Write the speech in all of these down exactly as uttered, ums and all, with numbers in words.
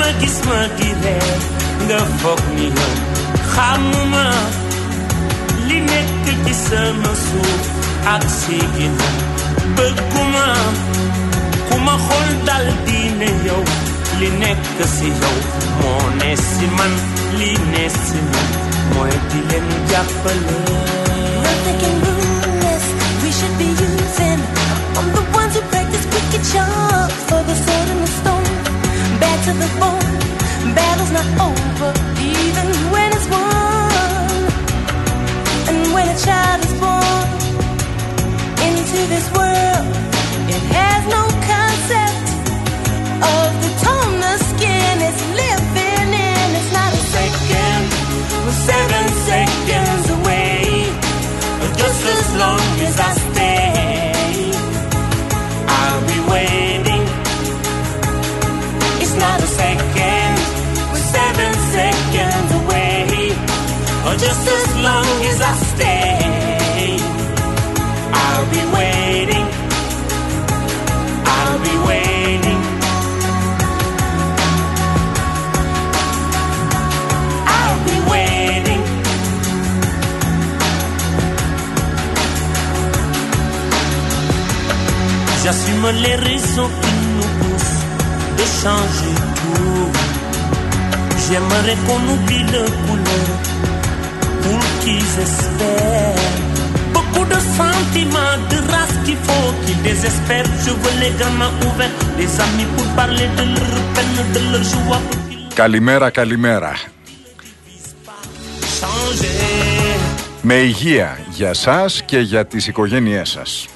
ma gis ma di ree nga foog ni yow xamuma li nekk ci sama suuf ak si ginnaaw bëgguma ku ma xool dal di ne yow li nekk si yow moo ne si man li ne si man mooy di leen jàppale. Nothing can ruin us, we should be using. I'm the ones who practice wicked charms for the sword and the stone. Back to the bone, battle's not over even when it's won. And when a child is born into this world, it has no concept of the tone the skin is living in. It's not a second, we're seven seconds away. Just as long as I stay, I'll be waiting. It's not a second, we're seven seconds away. Just as long as I stay, I'll be waiting. I'll be waiting. I'll be waiting. J'assume les raisons qui nous poussent de changer tout. J'aimerais qu'on oublie le couleur pour qu'ils espèrent. Beaucoup de sentiments, de race qu'il faut qu'ils désespèrent. Je veux les gamins ouverts, des amis pour parler de leur peine, de leur joie. Καλημέρα, καλημέρα. Με υγεία για σας και για τις οικογένειές σας.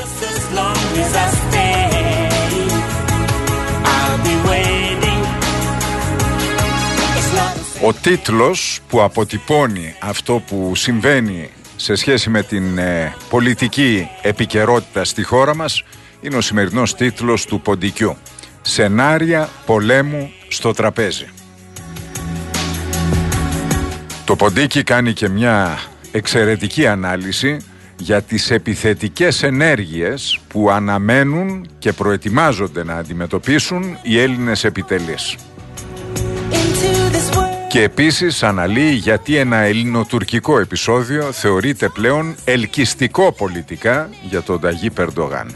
Ο τίτλος που αποτυπώνει αυτό που συμβαίνει σε σχέση με την ε, πολιτική επικαιρότητα στη χώρα μας είναι ο σημερινός τίτλος του ποντικιού. Σενάρια πολέμου στο τραπέζι. Το ποντίκι κάνει και μια εξαιρετική ανάλυση για τις επιθετικές ενέργειες που αναμένουν και προετοιμάζονται να αντιμετωπίσουν οι Έλληνες επιτελείς. Και επίσης αναλύει γιατί ένα ελληνοτουρκικό επεισόδιο θεωρείται πλέον ελκυστικό πολιτικά για τον Ταγίπ Ερντογάν.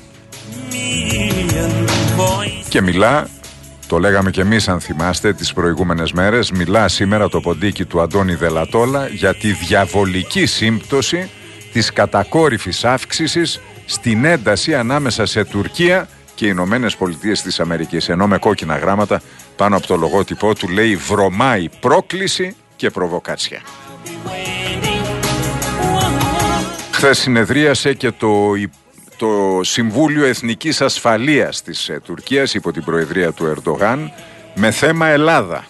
Και μιλά, το λέγαμε και εμείς αν θυμάστε τις προηγούμενες μέρες, μιλά σήμερα το ποντίκι του Αντώνη Δελατόλα για τη διαβολική σύμπτωση της κατακόρυφης αύξησης στην ένταση ανάμεσα σε Τουρκία και Ηνωμένες Πολιτείες της Αμερικής. Ενώ με κόκκινα γράμματα πάνω από το λογότυπό του λέει βρωμάει πρόκληση και προβοκάτσια. Χθες συνεδρίασε και το, το Συμβούλιο Εθνικής Ασφαλείας της ε, Τουρκίας υπό την προεδρία του Ερντογάν με θέμα Ελλάδα.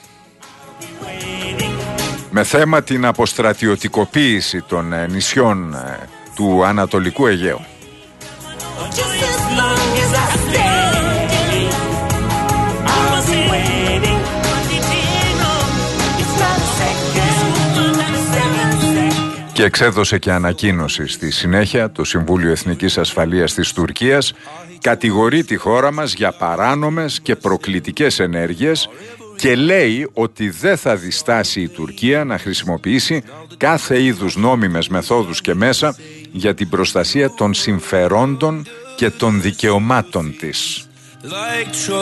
Με θέμα την αποστρατιωτικοποίηση των ε, νησιών ε, του Ανατολικού Αιγαίου. Και εξέδωσε και ανακοίνωση στη συνέχεια το Συμβούλιο Εθνικής Ασφαλείας της Τουρκίας, κατηγορεί τη χώρα μας για παράνομες και προκλητικές ενέργειες και λέει ότι δεν θα διστάσει η Τουρκία να χρησιμοποιήσει κάθε είδους νόμιμες μεθόδους και μέσα για την προστασία των συμφερόντων και των δικαιωμάτων της. Like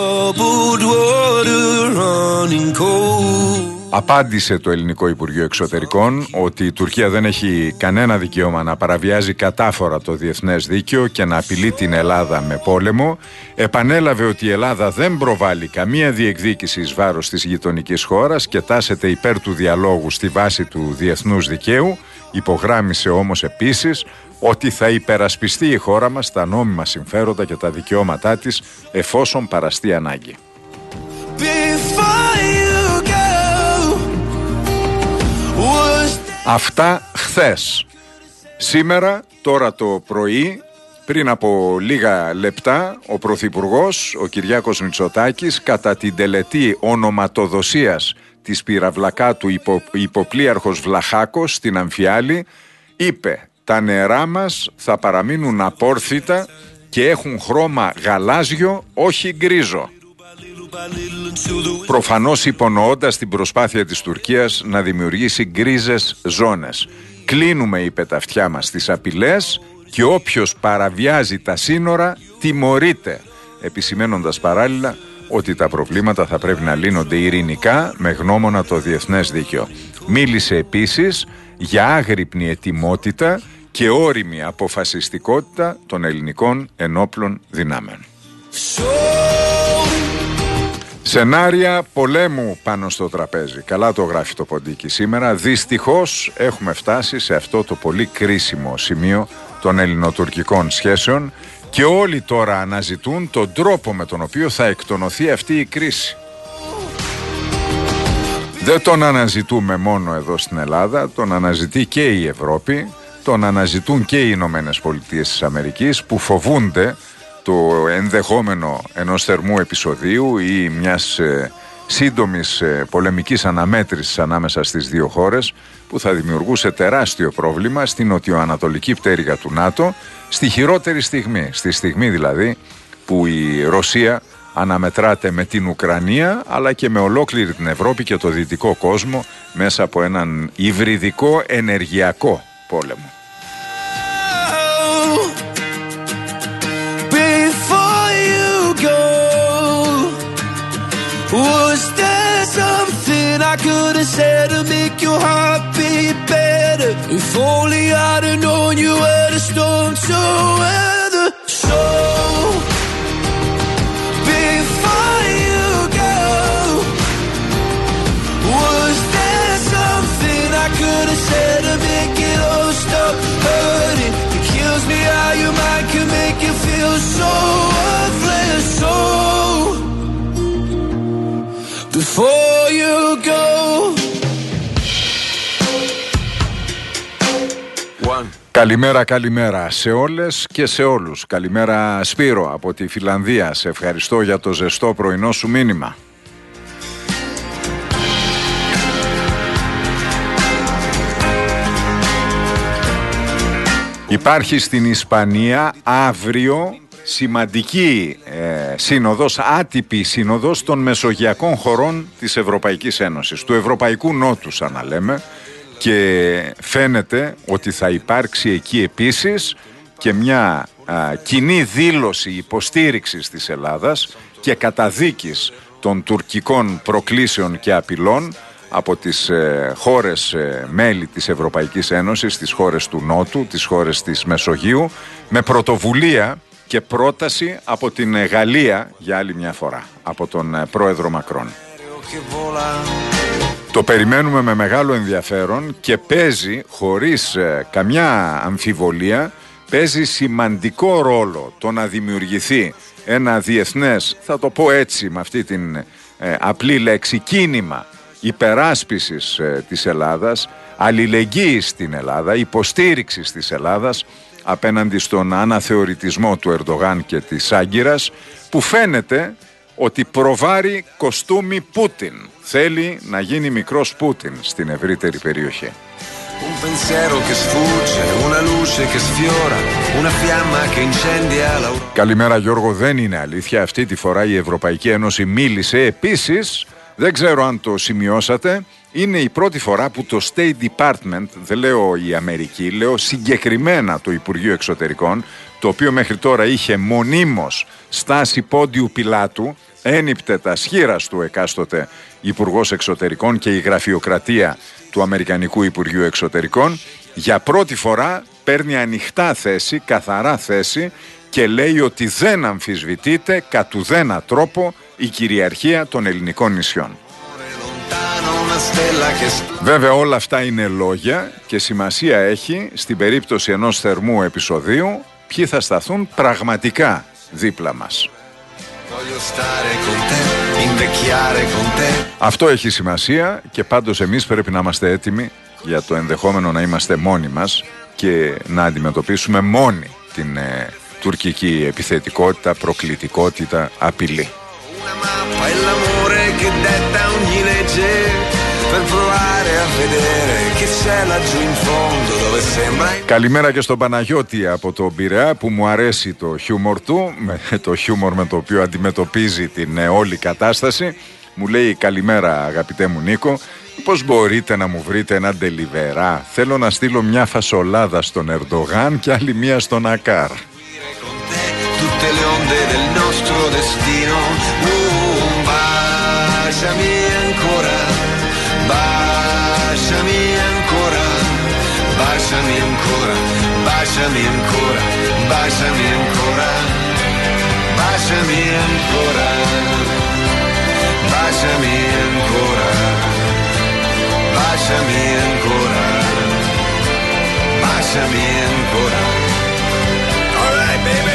Απάντησε το Ελληνικό Υπουργείο Εξωτερικών ότι η Τουρκία δεν έχει κανένα δικαίωμα να παραβιάζει κατάφορα το διεθνές δίκαιο και να απειλεί την Ελλάδα με πόλεμο. Επανέλαβε ότι η Ελλάδα δεν προβάλλει καμία διεκδίκηση εις βάρος της γειτονικής χώρας και τάσεται υπέρ του διαλόγου στη βάση του διεθνούς δικαίου. Υπογράμμισε όμως επίσης ότι θα υπερασπιστεί η χώρα μας τα νόμιμα συμφέροντα και τα δικαιώματά της εφόσον παραστεί ανάγκη. Αυτά χθες. Σήμερα, τώρα το πρωί, πριν από λίγα λεπτά, ο Πρωθυπουργός, ο Κυριάκος Μητσοτάκης, κατά την τελετή ονοματοδοσίας της πυραυλακάτου υπο, υποπλοίαρχος Βλαχάκος στην Αμφιάλη, είπε «Τα νερά μας θα παραμείνουν απόρθητα και έχουν χρώμα γαλάζιο, όχι γκρίζο». προφανώς υπονοώντας την προσπάθεια της Τουρκίας να δημιουργήσει γκρίζες ζώνες. Κλείνουμε, είπε, τα αυτιά μας στις απειλές και όποιος παραβιάζει τα σύνορα τιμωρείται, επισημένοντας παράλληλα ότι τα προβλήματα θα πρέπει να λύνονται ειρηνικά με γνώμονα το διεθνές δίκαιο. Μίλησε επίσης για άγρυπνη ετοιμότητα και όριμη αποφασιστικότητα των ελληνικών ενόπλων δυνάμεων. Σενάρια πολέμου πάνω στο τραπέζι. Καλά το γράφει το Ποντίκι σήμερα. Δυστυχώς έχουμε φτάσει σε αυτό το πολύ κρίσιμο σημείο των ελληνοτουρκικών σχέσεων και όλοι τώρα αναζητούν τον τρόπο με τον οποίο θα εκτονωθεί αυτή η κρίση. Δεν τον αναζητούμε μόνο εδώ στην Ελλάδα, τον αναζητεί και η Ευρώπη, τον αναζητούν και οι Ηνωμένες Πολιτείες της Αμερικής, που φοβούνται το ενδεχόμενο ενός θερμού επεισοδίου ή μιας ε, σύντομης ε, πολεμικής αναμέτρησης ανάμεσα στις δύο χώρες, που θα δημιουργούσε τεράστιο πρόβλημα στην νοτιοανατολική πτέρυγα του ΝΑΤΟ, στη χειρότερη στιγμή, στη στιγμή δηλαδή που η Ρωσία αναμετράται με την Ουκρανία αλλά και με ολόκληρη την Ευρώπη και το δυτικό κόσμο μέσα από έναν υβριδικό ενεργειακό πόλεμο. Was there something I could have said to make your heart beat better? If only I'd have known you were the storm to weather. So before you go, was there something I could have said to make it all stop hurting? It kills me how your mind can make you feel so worthless. So before you go. Καλημέρα, καλημέρα σε όλες και σε όλους. Καλημέρα Σπύρο από τη Φιλανδία. Σε ευχαριστώ για το ζεστό πρωινό σου μήνυμα. Υπάρχει στην Ισπανία αύριο σημαντική ε, σύνοδος, άτυπη σύνοδος των μεσογειακών χωρών της Ευρωπαϊκής Ένωσης, του Ευρωπαϊκού Νότου σαν να λέμε, και φαίνεται ότι θα υπάρξει εκεί επίσης και μια α, κοινή δήλωση υποστήριξης της Ελλάδας και καταδίκης των τουρκικών προκλήσεων και απειλών από τις ε, χώρες ε, μέλη της Ευρωπαϊκής Ένωσης, τις χώρες του Νότου, τις χώρες της Μεσογείου, με πρωτοβουλία και πρόταση από την Γαλλία για άλλη μια φορά, από τον πρόεδρο Μακρόν. Το περιμένουμε με μεγάλο ενδιαφέρον και παίζει, χωρίς ε, καμιά αμφιβολία, παίζει σημαντικό ρόλο το να δημιουργηθεί ένα διεθνές, θα το πω έτσι με αυτή την ε, απλή λέξη, κίνημα υπεράσπισης ε, της Ελλάδας, αλληλεγγύης στην Ελλάδα, υποστήριξης της Ελλάδας απέναντι στον αναθεωρητισμό του Ερντογάν και της Άγκυρας, που φαίνεται ότι προβάρει κοστούμι Πούτιν. Θέλει να γίνει μικρός Πούτιν στην ευρύτερη περιοχή. Καλημέρα Γιώργο, δεν είναι αλήθεια. Αυτή τη φορά η Ευρωπαϊκή Ένωση μίλησε. Επίσης, δεν ξέρω αν το σημειώσατε, είναι η πρώτη φορά που το State Department, δεν λέω η Αμερική, λέω συγκεκριμένα το Υπουργείο Εξωτερικών, το οποίο μέχρι τώρα είχε μονίμως στάση πόντιου πιλάτου, ένυπτε τα σχήρας του εκάστοτε Υπουργός Εξωτερικών και η γραφειοκρατία του Αμερικανικού Υπουργείου Εξωτερικών, για πρώτη φορά παίρνει ανοιχτά θέση, καθαρά θέση, και λέει ότι δεν αμφισβητείται κατ' ουδένα τρόπο η κυριαρχία των ελληνικών νησιών. Βέβαια όλα αυτά είναι λόγια και σημασία έχει στην περίπτωση ενός θερμού επεισοδίου ποιοι θα σταθούν πραγματικά δίπλα μας. Αυτό έχει σημασία και πάντως εμείς πρέπει να είμαστε έτοιμοι για το ενδεχόμενο να είμαστε μόνοι μας και να αντιμετωπίσουμε μόνοι την ε, τουρκική επιθετικότητα, προκλητικότητα, απειλή. Per provare a vedere che c'è laggiù in fondo dove sembra. Καλημέρα και στον Παναγιώτη από τον Πειραιά που μου αρέσει το χιούμορ του, με το χιούμορ με το οποίο αντιμετωπίζει την όλη κατάσταση. Μου λέει καλημέρα αγαπητέ μου Νίκο, πώς μπορείτε να μου βρείτε ένα ντελιβερά? Θέλω να στείλω μια φασολάδα στον Ερντογάν και άλλη μια στον Ακάρ. Tutte le onde del nostro destino. Baciami ancora, baciami ancora, baciami ancora, baciami ancora, baciami ancora, baciami ancora, baciami ancora, baciami ancora, baciami ancora. All right, baby.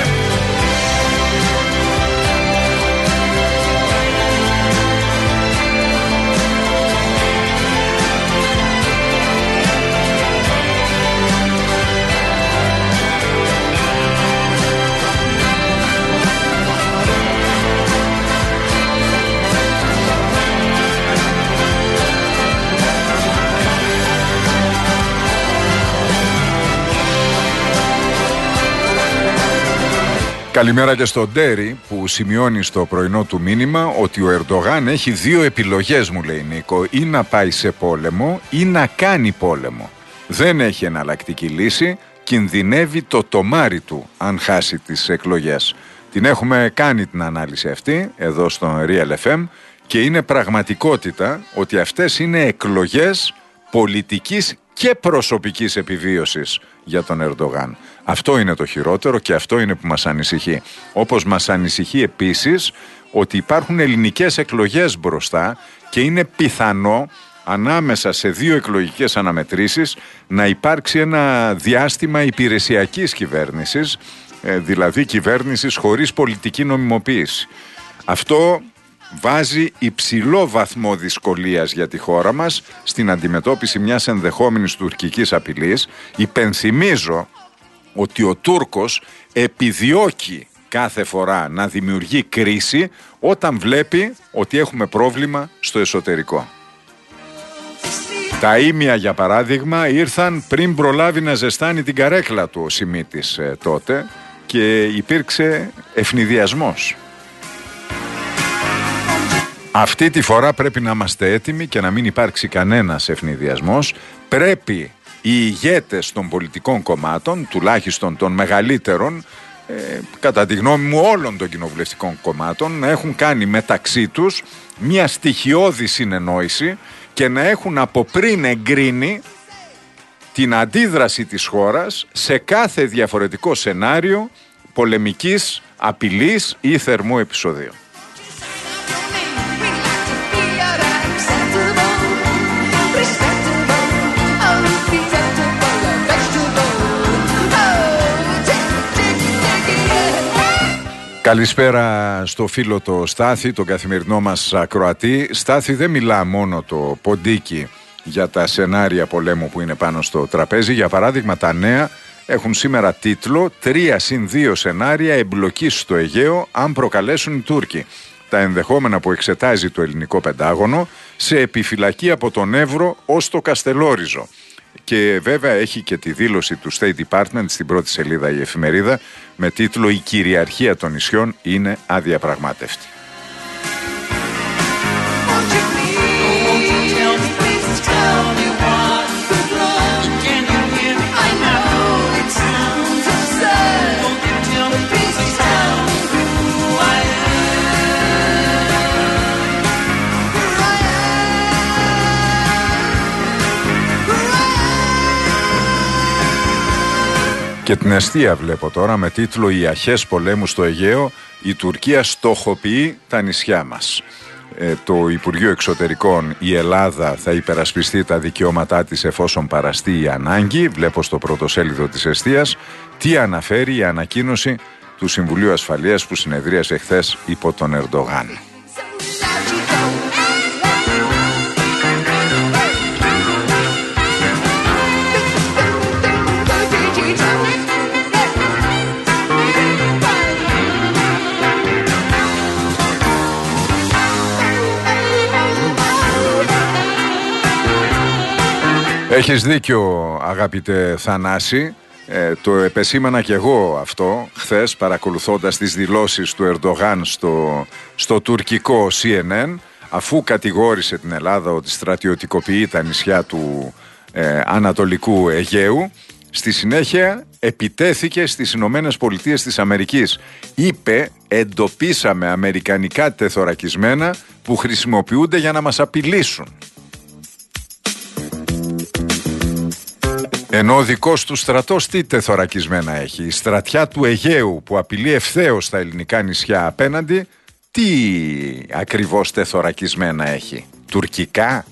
Καλημέρα και στον Ντέρι που σημειώνει στο πρωινό του μήνυμα ότι ο Ερντογάν έχει δύο επιλογές, μου λέει Νίκο, ή να πάει σε πόλεμο ή να κάνει πόλεμο. Δεν έχει εναλλακτική λύση, κινδυνεύει το τομάρι του αν χάσει τις εκλογές. Την έχουμε κάνει την ανάλυση αυτή εδώ στο Real εφ εμ και είναι πραγματικότητα ότι αυτές είναι εκλογές πολιτικής και προσωπικής επιβίωσης για τον Ερντογάν. Αυτό είναι το χειρότερο και αυτό είναι που μας ανησυχεί. Όπως μας ανησυχεί επίσης ότι υπάρχουν ελληνικές εκλογές μπροστά και είναι πιθανό ανάμεσα σε δύο εκλογικές αναμετρήσεις να υπάρξει ένα διάστημα υπηρεσιακής κυβέρνησης, δηλαδή κυβέρνησης χωρίς πολιτική νομιμοποίηση. Αυτό βάζει υψηλό βαθμό δυσκολίας για τη χώρα μας στην αντιμετώπιση μιας ενδεχόμενης τουρκικής απειλής. Υπενθυμίζω ότι ο Τούρκος επιδιώκει κάθε φορά να δημιουργεί κρίση όταν βλέπει ότι έχουμε πρόβλημα στο εσωτερικό. Τα ήμια για παράδειγμα ήρθαν πριν προλάβει να ζεστάνει την καρέκλα του ο Σιμίτης ε, τότε και υπήρξε ευνηδιασμός. Αυτή τη φορά πρέπει να είμαστε έτοιμοι και να μην υπάρξει κανένας ευνηδιασμός. Πρέπει οι ηγέτες των πολιτικών κομμάτων, τουλάχιστον των μεγαλύτερων, ε, κατά τη γνώμη μου όλων των κοινοβουλευτικών κομμάτων, να έχουν κάνει μεταξύ τους μια στοιχειώδη συνεννόηση και να έχουν από πριν εγκρίνει την αντίδραση της χώρας σε κάθε διαφορετικό σενάριο πολεμικής απειλής ή θερμού επεισοδίου. Καλησπέρα στο φίλο το Στάθη, τον καθημερινό μας ακροατή. Στάθη, δεν μιλά μόνο το ποντίκι για τα σενάρια πολέμου που είναι πάνω στο τραπέζι. Για παράδειγμα, τα νέα έχουν σήμερα τίτλο «Τρία συν δύο σενάρια εμπλοκής στο Αιγαίο αν προκαλέσουν οι Τούρκοι». Τα ενδεχόμενα που εξετάζει το ελληνικό Πεντάγωνο σε επιφυλακή από τον Εύρο ως το Καστελόριζο. Και βέβαια έχει και τη δήλωση του State Department στην πρώτη σελίδα η εφημερίδα με τίτλο «Η κυριαρχία των νησιών είναι αδιαπραγμάτευτη». Και την εστία βλέπω τώρα με τίτλο «Οι αρχές πολέμου στο Αιγαίο, η Τουρκία στοχοποιεί τα νησιά μας». Ε, το Υπουργείο Εξωτερικών, η Ελλάδα θα υπερασπιστεί τα δικαιώματά της εφόσον παραστεί η ανάγκη. Βλέπω στο πρωτοσέλιδο της εστίας τι αναφέρει η ανακοίνωση του Συμβουλίου Ασφαλείας που συνεδρίασε χθες υπό τον Ερντογάν. Έχεις δίκιο, αγαπητέ Θανάση. Ε, το επεσήμανα και εγώ αυτό χθες, παρακολουθώντας τις δηλώσεις του Ερντογάν στο, στο τουρκικό σι εν εν, αφού κατηγόρησε την Ελλάδα ότι στρατιωτικοποιεί τα νησιά του ε, Ανατολικού Αιγαίου. Στη συνέχεια επιτέθηκε στις Ηνωμένες Πολιτείες της Αμερικής. Είπε, εντοπίσαμε αμερικανικά τεθωρακισμένα που χρησιμοποιούνται για να μας απειλήσουν. Ενώ ο δικός του στρατός τι τεθωρακισμένα έχει? Η στρατιά του Αιγαίου που απειλεί ευθέως τα ελληνικά νησιά απέναντι, τι ακριβώς τεθωρακισμένα έχει? Τουρκικά?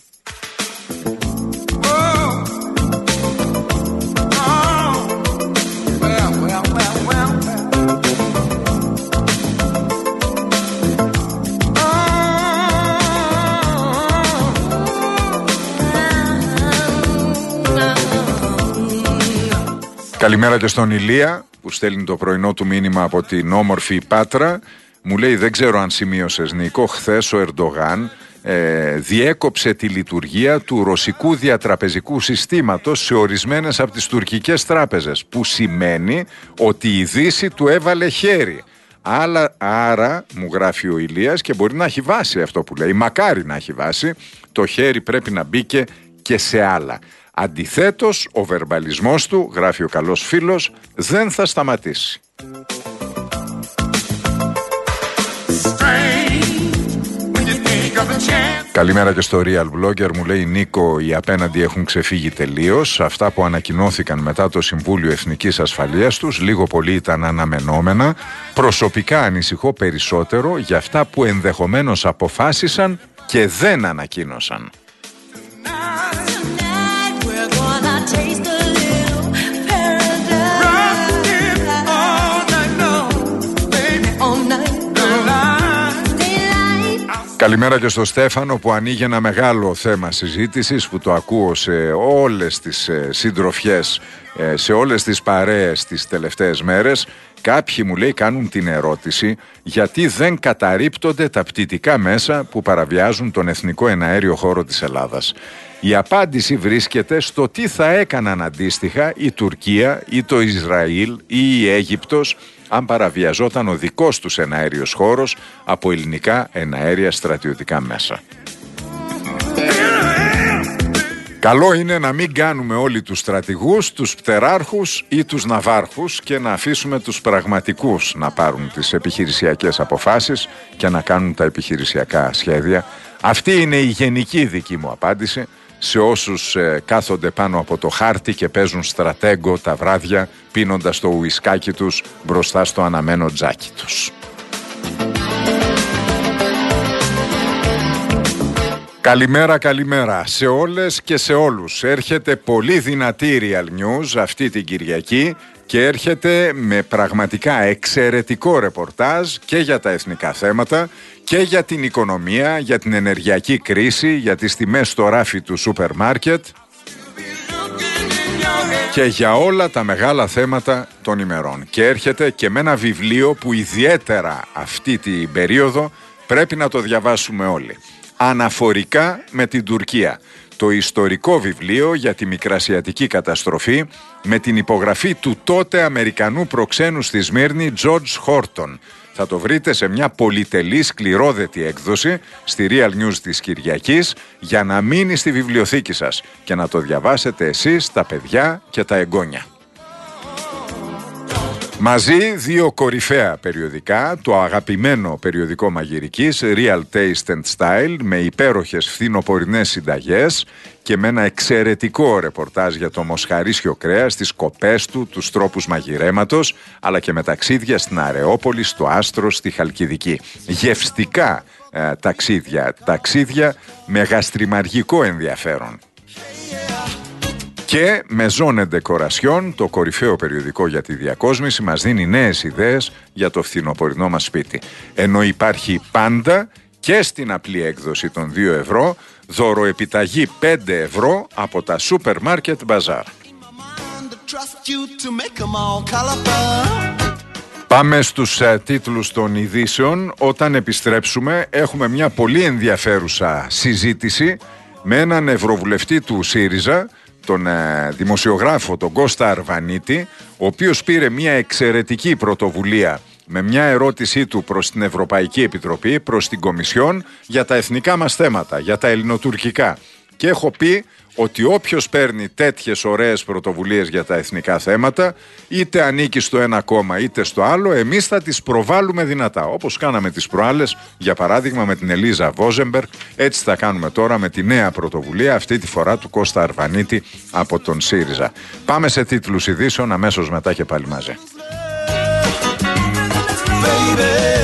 Καλημέρα και στον Ηλία που στέλνει το πρωινό του μήνυμα από την όμορφη Πάτρα. Μου λέει, δεν ξέρω αν σημείωσες, Νίκο, χθες ο Ερντογάν ε, διέκοψε τη λειτουργία του ρωσικού διατραπεζικού συστήματος σε ορισμένες από τις τουρκικές τράπεζες, που σημαίνει ότι η Δύση του έβαλε χέρι. Άρα, άρα, μου γράφει ο Ηλίας, και μπορεί να έχει βάση αυτό που λέει, μακάρι να έχει βάση, το χέρι πρέπει να μπήκε και σε άλλα. Αντιθέτως, ο βερμπαλισμός του, γράφει ο καλός φίλος, δεν θα σταματήσει. Καλημέρα και στο Real Blogger, μου λέει, Νίκο, οι απέναντι έχουν ξεφύγει τελείως. Αυτά που ανακοινώθηκαν μετά το Συμβούλιο Εθνικής Ασφαλείας τους λίγο πολύ ήταν αναμενόμενα. Προσωπικά ανησυχώ περισσότερο για αυτά που ενδεχομένως αποφάσισαν και δεν ανακοίνωσαν. Καλημέρα και στο Στέφανο που ανοίγει ένα μεγάλο θέμα συζήτησης που το ακούω σε όλες τις ε, συντροφιές, ε, σε όλες τις παρέες τις τελευταίες μέρες. Κάποιοι, μου λέει, κάνουν την ερώτηση γιατί δεν καταρρίπτονται τα πτυτικά μέσα που παραβιάζουν τον εθνικό εναέριο χώρο της Ελλάδας. Η απάντηση βρίσκεται στο τι θα έκαναν αντίστοιχα η Τουρκία ή το Ισραήλ ή η Αίγυπτος αν παραβιαζόταν ο δικός τους εναέριος χώρος από ελληνικά εναέρια στρατιωτικά μέσα. Καλό είναι να μην κάνουμε όλοι τους στρατηγούς, τους πτεράρχους ή τους ναυάρχους και να αφήσουμε τους πραγματικούς να πάρουν τις επιχειρησιακές αποφάσεις και να κάνουν τα επιχειρησιακά σχέδια. Αυτή είναι η γενική δική μου απάντηση σε όσους ε, κάθονται πάνω από το χάρτη και παίζουν στρατέγκο τα βράδια πίνοντας το ουισκάκι τους μπροστά στο αναμένο τζάκι τους. Καλημέρα, καλημέρα σε όλες και σε όλους. Έρχεται πολύ δυνατή Real News αυτή την Κυριακή και έρχεται με πραγματικά εξαιρετικό ρεπορτάζ και για τα εθνικά θέματα και για την οικονομία, για την ενεργειακή κρίση, για τις τιμές στο ράφι του σούπερ μάρκετ και για όλα τα μεγάλα θέματα των ημερών. Και έρχεται και με ένα βιβλίο που ιδιαίτερα αυτή την περίοδο πρέπει να το διαβάσουμε όλοι. Αναφορικά με την Τουρκία. Το ιστορικό βιβλίο για τη μικρασιατική καταστροφή με την υπογραφή του τότε Αμερικανού προξένου στη Σμύρνη George Horton. Θα το βρείτε σε μια πολυτελή σκληρόδετη έκδοση στη Real News της Κυριακής για να μείνει στη βιβλιοθήκη σας και να το διαβάσετε εσείς, τα παιδιά και τα εγγόνια. Μαζί δύο κορυφαία περιοδικά, το αγαπημένο περιοδικό μαγειρικής Real Taste and Style με υπέροχες φθινοπορεινές συνταγές και με ένα εξαιρετικό ρεπορτάζ για το μοσχαρίσιο κρέας, τις κοπές του, τους τρόπους μαγειρέματος, αλλά και με ταξίδια στην Αρεόπολη, στο Άστρο, στη Χαλκιδική. Γευστικά ε, ταξίδια, ταξίδια με γαστριμαργικό ενδιαφέρον. Και Maison et Decoration, το κορυφαίο περιοδικό για τη διακόσμηση, μας δίνει νέες ιδέες για το φθινοπορεινό μας σπίτι. Ενώ υπάρχει πάντα και στην απλή έκδοση των δύο ευρώ δωροεπιταγή πέντε ευρώ από τα Σούπερ Μάρκετ Μπαζάρ. Πάμε στους uh, τίτλους των ειδήσεων. Όταν επιστρέψουμε έχουμε μια πολύ ενδιαφέρουσα συζήτηση με έναν ευρωβουλευτή του ΣΥΡΙΖΑ τον ε, δημοσιογράφο τον Κώστα Αρβανίτη, ο οποίος πήρε μια εξαιρετική πρωτοβουλία με μια ερώτησή του προς την Ευρωπαϊκή Επιτροπή, προς την Κομισιόν, για τα εθνικά μας θέματα, για τα ελληνοτουρκικά. Και έχω πει ότι όποιος παίρνει τέτοιες ωραίες πρωτοβουλίες για τα εθνικά θέματα, είτε ανήκει στο ένα κόμμα είτε στο άλλο, εμείς θα τις προβάλλουμε δυνατά. Όπως κάναμε τις προάλλες, για παράδειγμα με την Ελίζα Βόζεμπεργκ, έτσι θα κάνουμε τώρα με τη νέα πρωτοβουλία, αυτή τη φορά του Κώστα Αρβανίτη από τον ΣΥΡΙΖΑ. Πάμε σε τίτλους ειδήσεων, αμέσως μετά και πάλι μαζί. Baby.